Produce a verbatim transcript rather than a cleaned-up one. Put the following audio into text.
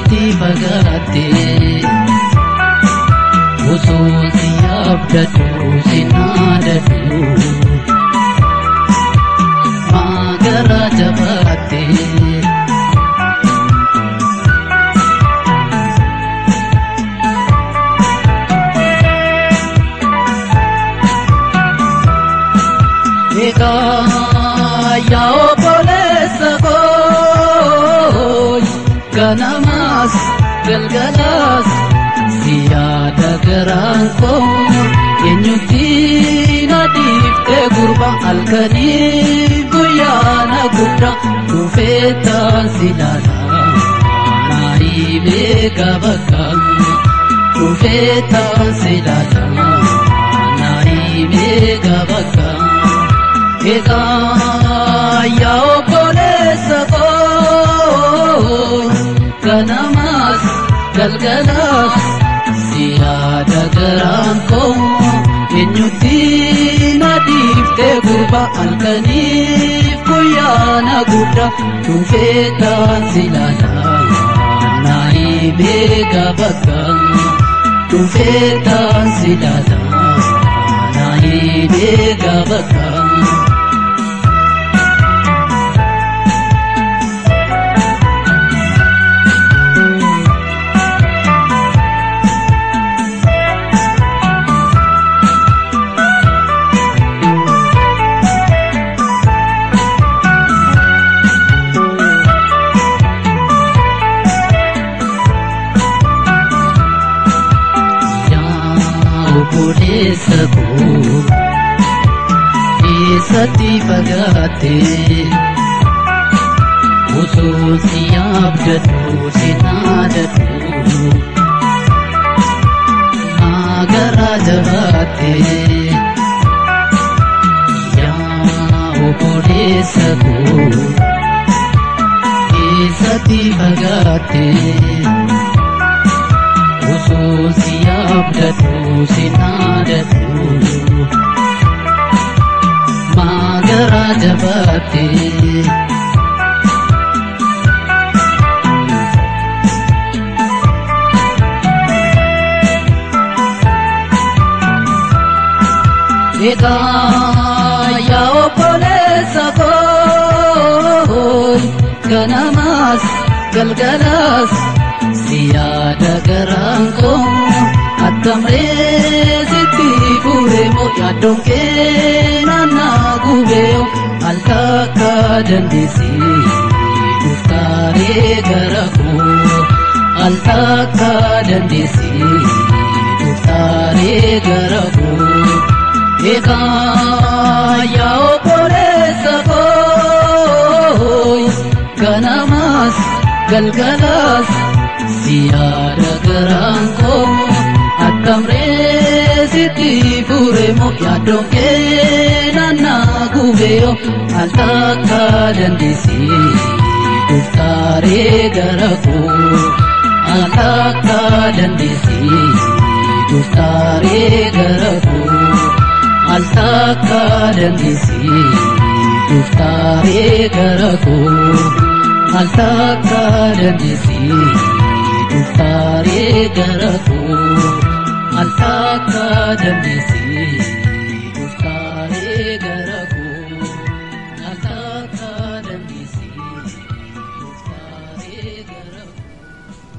eessatti fagaatte osoo si abdadhu si naadadhu maagara jabaatte yaa obboleessa koo ganamas galgalas si yaada garaan koo eenyutti na dhiifte gurba halkanii guyyaana guddaa dhufeettaan si laala naa himee gabakka dhufeettaan si laala naa himee gabakka. yaa obboleessa koo ganamas galgalas si yaada garaan koo eenyutti na dhiifte gurba halkaniif guyyaana guddaa dhufeettaan si laala naa himee gabakka dhufeettaan si laala naa himee gabakka. Obboleessa koo eessatti fagaatte osoo si abdadhu si naadadhu maagara jabaatte yaa obboleessa koo eessatti fagaatte osoo si abdadhu si naadadhu maagara jabaatte yaa obboleessa koo ganamas galgalas si yaada garaan koo attamree sitti fureemoo yaaddoon kee naannaa gubeeyo al takka dandeessi dhuftaaree gara koo al takka dandeessi dhuftaaree gara koo yaa obboleessa koo ganamas galgalas si yaada garaan koo attamree sitti fureemoo yaaddoon kee naannaa gubeeyo al takka dandeessi dhuftaaree gara koo al takka dandeessi dhuftaaree gara koo al takka dandeessi dhuftaaree gara koo al takka dandeessi dhuftaaree gara koo al takka dandeessi.